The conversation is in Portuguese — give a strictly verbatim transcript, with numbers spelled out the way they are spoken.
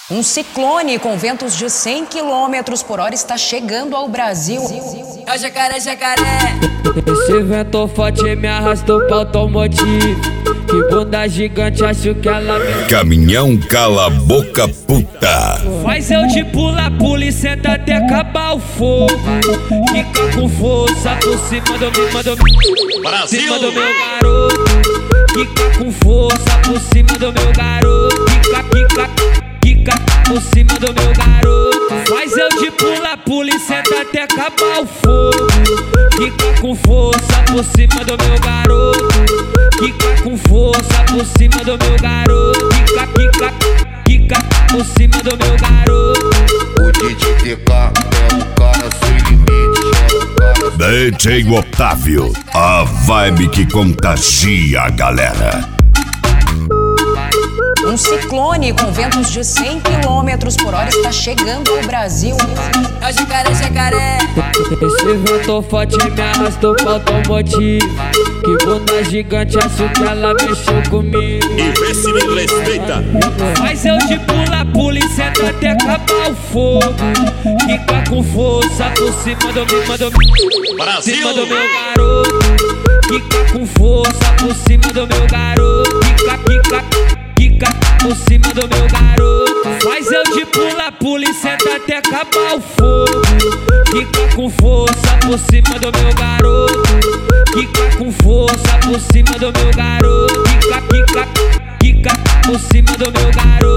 Um ciclone com ventos de cem quilômetros por hora está chegando ao Brasil. É o jacaré, jacaré. Esse vento forte me arrastou pra automotivo. Que bunda gigante, acho que ela me... Caminhão cala a boca puta. Faz eu de pula, pula e senta até acabar o fogo. Fica com força por cima do meu, do Brasil. cima do meu garoto. Fica com força por cima do meu garoto. Fica, fica, fica por cima do meu garoto. Faz eu de pula, pula e senta até acabar o fogo. Fica com força por cima do meu garoto. Fica com força por cima do meu garoto. Fica, fica, fica por cima do meu garoto. O D J T K é um cara sem limite. D J Otávio, a vibe que contagia a galera. Um ciclone com ventos de cem quilômetros por hora está chegando ao Brasil. É o jacaré, jacaré. Esse vento forte me arrastou pra automotivo. Que bunda gigante, acho que ela mexeu comigo. Investimento respeita. Faz eu de pula, pula e senta até acabar o fogo. Fica com força por cima do meu, do Brasil. cima do meu garoto. Fica com força por cima do meu garoto. Fica, fica, fica por cima do meu garoto. Faz eu de pula, pula e senta até acabar o fogo. Fica com força por cima do meu garoto. Fica com força por cima do meu garoto. Fica, fica, fica por cima do meu garoto.